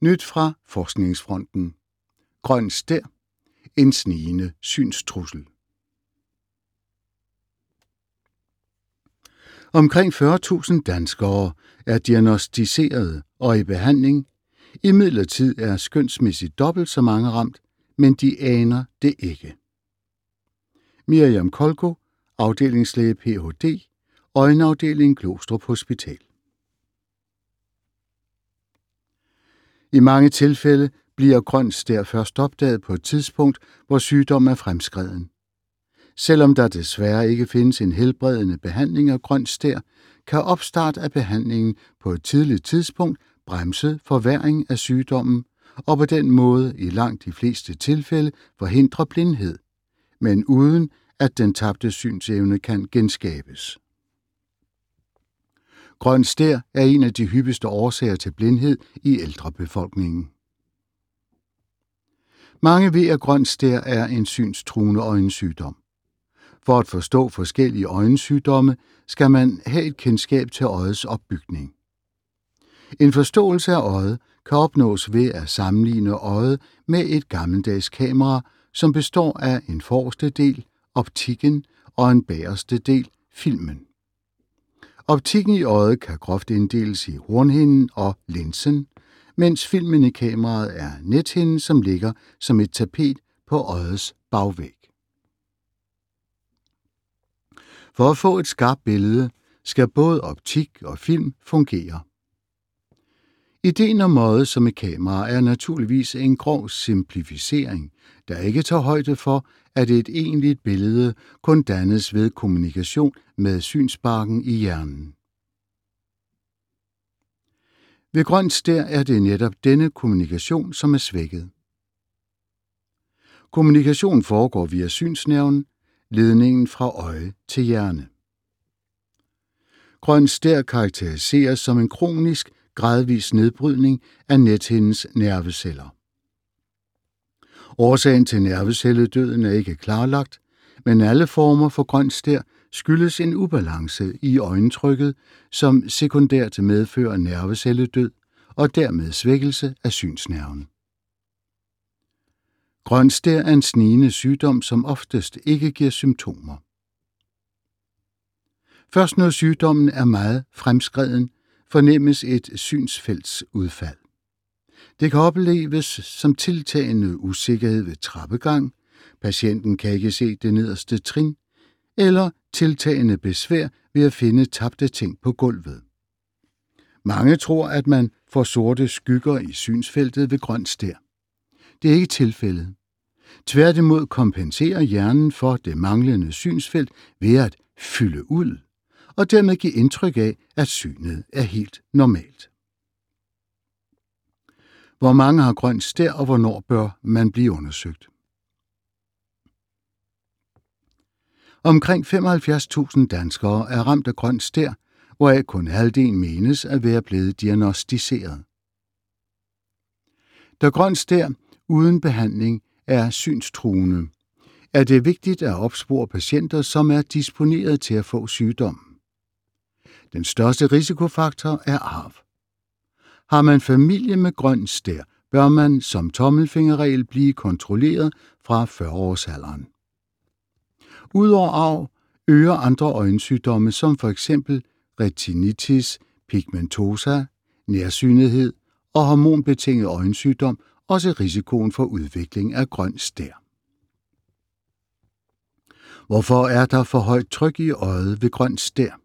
Nyt fra forskningsfronten. Grøn stær. En snigende synstrussel. Omkring 40.000 danskere er diagnosticeret og i behandling. Imidlertid er skønsmæssigt dobbelt så mange ramt, men de aner det ikke. Miriam Kolko, afdelingslæge Ph.D., øjenafdeling Glostrup Hospital. I mange tilfælde bliver grøn stær først opdaget på et tidspunkt, hvor sygdommen er fremskreden. Selvom der desværre ikke findes en helbredende behandling af grøn stær, kan opstart af behandlingen på et tidligt tidspunkt bremse forværring af sygdommen og på den måde i langt de fleste tilfælde forhindre blindhed, men uden at den tabte synsevne kan genskabes. Grøn stær er en af de hyppigste årsager til blindhed i ældrebefolkningen. Mange ved, at grøn stær er en synstruende øjensygdom. For at forstå forskellige øjensygdomme skal man have et kendskab til øjets opbygning. En forståelse af øjet kan opnås ved at sammenligne øjet med et gammeldags kamera, som består af en forreste del, optikken, og en bagerste del, filmen. Optikken i øjet kan groft inddeles i hornhinden og linsen, mens filmen i kameraet er nethinden, som ligger som et tapet på øjets bagvæg. For at få et skarpt billede skal både optik og film fungere. Ideen om øjet som et kamera er naturligvis en grov simplificering, der ikke tager højde for, at et egentligt billede kun dannes ved kommunikation med synsbarken i hjernen. Ved grøn stær er det netop denne kommunikation, som er svækket. Kommunikation foregår via synsnerven, ledningen fra øje til hjerne. Grøn stær karakteriseres som en kronisk, gradvis nedbrydning af nethindens nerveceller. Årsagen til nervecelledøden er ikke klarlagt, men alle former for grøn stær skyldes en ubalance i øjentrykket, som sekundært medfører nervecelledød og dermed svækkelse af synsnerven. Grøn stær er en snigende sygdom, som oftest ikke giver symptomer. Først når sygdommen er meget fremskreden, fornemmes et synsfeltsudfald. Det kan opleves som tiltagende usikkerhed ved trappegang, patienten kan ikke se det nederste trin, eller tiltagende besvær ved at finde tabte ting på gulvet. Mange tror, at man får sorte skygger i synsfeltet ved grøn stær. Det er ikke tilfældet. Tværtimod kompenserer hjernen for det manglende synsfelt ved at fylde ud, og dermed give indtryk af, at synet er helt normalt. Hvor mange har grøn stær, og hvornår bør man blive undersøgt? Omkring 75.000 danskere er ramt af grøn stær, hvoraf kun halvdelen menes at være blevet diagnosticeret. Da grøn stær uden behandling er synstruende, er det vigtigt at opspore patienter, som er disponeret til at få sygdommen. Den største risikofaktor er arv. Har man familie med grøn stær, bør man som tommelfingerregel blive kontrolleret fra 40-årsalderen. Udover arv øger andre øjensygdomme som f.eks. retinitis pigmentosa, nærsynethed og hormonbetinget øjensygdom også risikoen for udvikling af grøn stær. Hvorfor er der for højt tryk i øjet ved grøn stær?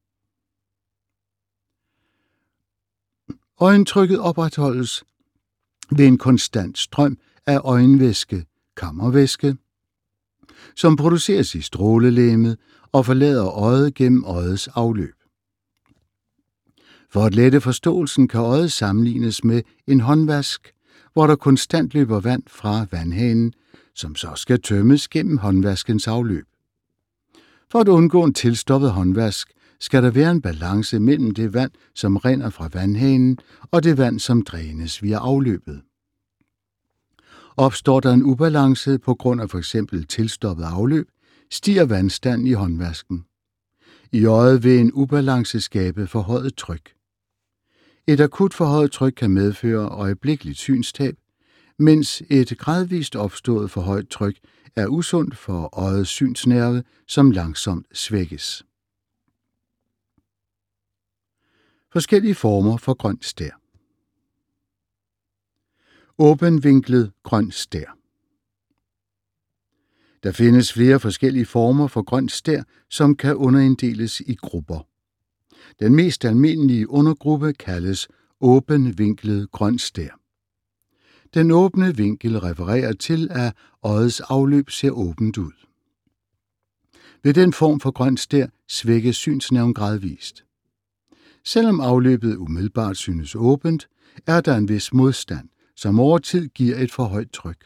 Øjentrykket opretholdes ved en konstant strøm af øjenvæske, kammervæske, som produceres i strålelegemet og forlader øjet gennem øjets afløb. For at lette forståelsen kan øjet sammenlignes med en håndvask, hvor der konstant løber vand fra vandhanen, som så skal tømmes gennem håndvaskens afløb. For at undgå en tilstoppet håndvask, skal der være en balance mellem det vand, som rinder fra vandhanen, og det vand, som drænes via afløbet. Opstår der en ubalance på grund af f.eks. tilstoppet afløb, stiger vandstanden i håndvasken. I øjet vil en ubalance skabe forhøjet tryk. Et akut forhøjet tryk kan medføre øjeblikkeligt synstab, mens et gradvist opstået forhøjet tryk er usundt for øjets synsnerve, som langsomt svækkes. Forskellige former for grøn stær. Åbenvinklet grøn stær. Der findes flere forskellige former for grøn stær, som kan underinddeles i grupper. Den mest almindelige undergruppe kaldes åbenvinklet grøn stær. Den åbne vinkel refererer til, at øjets afløb ser åbent ud. Ved den form for grøn stær svækkes synsnerven gradvist. Selvom afløbet umiddelbart synes åbent, er der en vis modstand, som over tid giver et for højt tryk.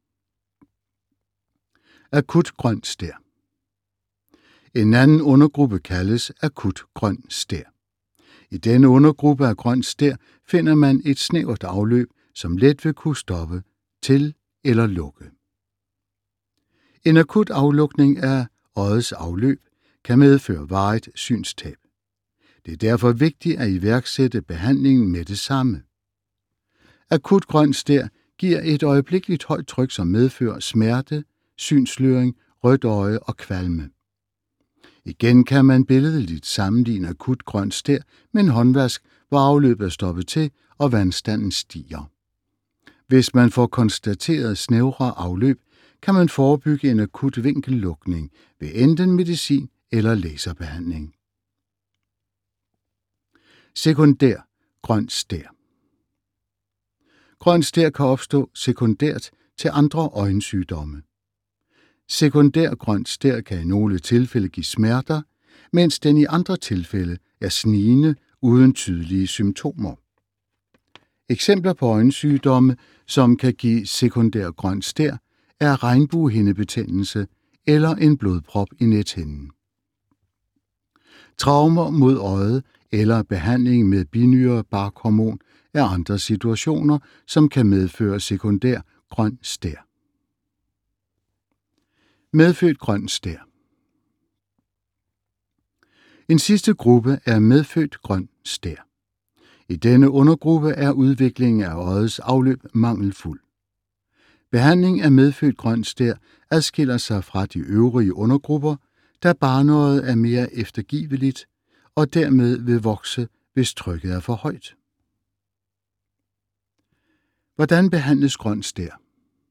Akut grøn stær. En anden undergruppe kaldes akut grøn stær. I denne undergruppe af grøn stær finder man et snævert afløb, som let vil kunne stoppe til eller lukke. En akut aflukning af øjets afløb kan medføre varigt synstab. Det er derfor vigtigt at iværksætte behandlingen med det samme. Akut grøn stær giver et øjeblikkeligt højt tryk, som medfører smerte, synssløring, rødt øje og kvalme. Igen kan man billedligt sammenligne akut grøn stær med en håndvask, hvor afløbet er stoppet til og vandstanden stiger. Hvis man får konstateret snævre afløb, kan man forebygge en akut vinkellukning ved enten medicin eller laserbehandling. Sekundær grøn stær. Grøn stær kan opstå sekundært til andre øjensygdomme. Sekundær grøn stær kan i nogle tilfælde give smerter, mens den i andre tilfælde er snigende uden tydelige symptomer. Eksempler på øjensygdomme, som kan give sekundær grøn stær, er regnbuehindebetændelse eller en blodprop i nethinden. Traumer mod øjet eller behandling med binyrebarkhormon er andre situationer, som kan medføre sekundær grøn stær. Medfødt grøn stær. En sidste gruppe er medfødt grøn stær. I denne undergruppe er udviklingen af øjets afløb mangelfuld. Behandling af medfødt grøn stær adskiller sig fra de øvrige undergrupper, da barnøjet er mere eftergiveligt og dermed vil vokse, hvis trykket er for højt. Hvordan behandles grøn stær?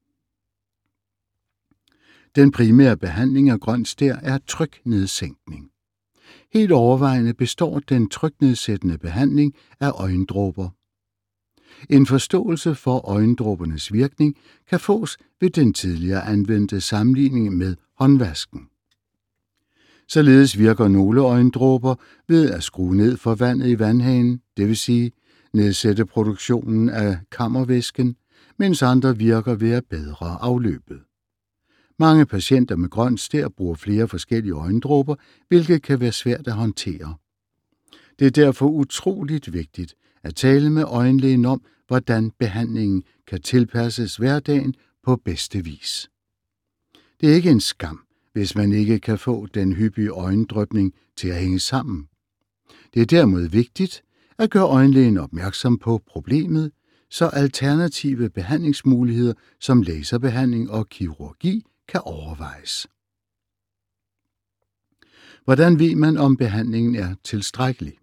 Den primære behandling af grøn stær er tryknedsænkning. Helt overvejende består den tryknedsættende behandling af øjendråber. En forståelse for øjendråbernes virkning kan fås ved den tidligere anvendte sammenligning med håndvasken. Således virker nogle øjendråber ved at skrue ned for vandet i vandhanen, det vil sige nedsætte produktionen af kammervæsken, mens andre virker ved at bedre afløbet. Mange patienter med grøn stær bruger flere forskellige øjendråber, hvilket kan være svært at håndtere. Det er derfor utroligt vigtigt at tale med øjenlægen om, hvordan behandlingen kan tilpasses hverdagen på bedste vis. Det er ikke en skam, hvis man ikke kan få den hyppige øjendrypning til at hænge sammen. Det er derimod vigtigt at gøre øjenlægen opmærksom på problemet, så alternative behandlingsmuligheder som laserbehandling og kirurgi kan overvejes. Hvordan ved man, om behandlingen er tilstrækkelig?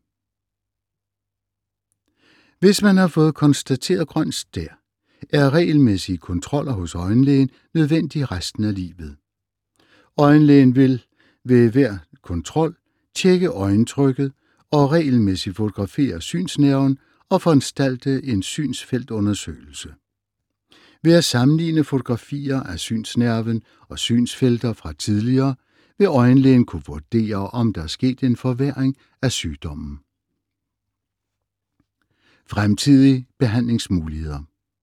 Hvis man har fået konstateret grøn stær, er regelmæssige kontroller hos øjenlægen nødvendige resten af livet. Øjenlægen vil ved hver kontrol tjekke øjentrykket og regelmæssigt fotografere synsnerven og foranstalte en synsfeltundersøgelse. Ved at sammenligne fotografier af synsnerven og synsfelter fra tidligere, vil øjenlægen kunne vurdere, om der er sket en forværring af sygdommen. Fremtidige behandlingsmuligheder.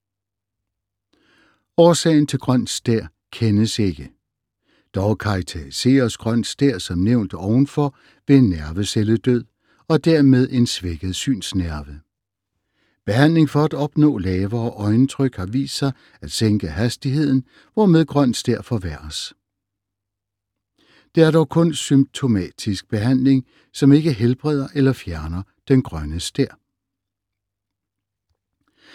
Årsagen til grøn stær kendes ikke. Dog karakteriseres grøn stær som nævnt ovenfor ved nervecelledød og dermed en svækket synsnerve. Behandling for at opnå lavere øjentryk har vist sig at sænke hastigheden, hvormed grøn stær forværres. Det er dog kun symptomatisk behandling, som ikke helbreder eller fjerner den grønne stær.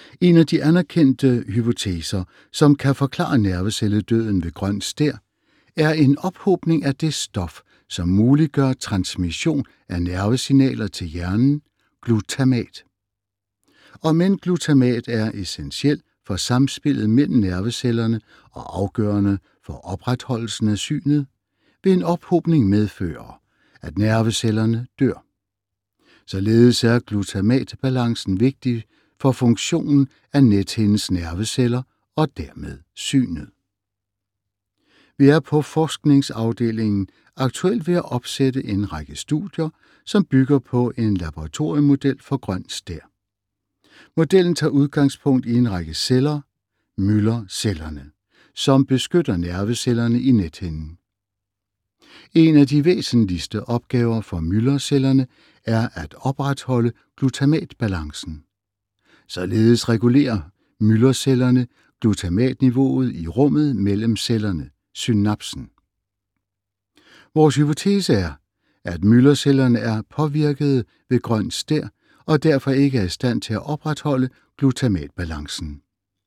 En af de anerkendte hypoteser, som kan forklare nervecelledøden ved grøn stær, er en ophobning af det stof, som muliggør transmission af nervesignaler til hjernen, glutamat. Og men glutamat er essentiel for samspillet mellem nervecellerne og afgørende for opretholdelsen af synet, vil en ophobning medføre, at nervecellerne dør. Således er glutamatbalancen vigtig for funktionen af nethindens nerveceller og dermed synet. Vi er på forskningsafdelingen aktuelt ved at opsætte en række studier, som bygger på en laboratoriemodel for grøn stær. Modellen tager udgangspunkt i en række celler, Müller-cellerne, som beskytter nervecellerne i nethinden. En af de væsentligste opgaver for Müller-cellerne er at opretholde glutamatbalancen. Således regulerer Müller-cellerne glutamatniveauet i rummet mellem cellerne, synapsen. Vores hypotese er, at Müller-cellerne er påvirkede ved grøn stær og derfor ikke er i stand til at opretholde glutamatbalancen.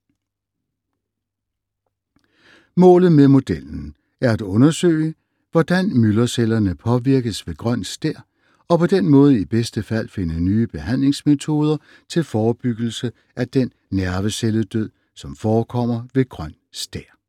Målet med modellen er at undersøge, hvordan Müller-cellerne påvirkes ved grøn stær, og på den måde i bedste fald finde nye behandlingsmetoder til forebyggelse af den nervecelledød, som forekommer ved grøn stær.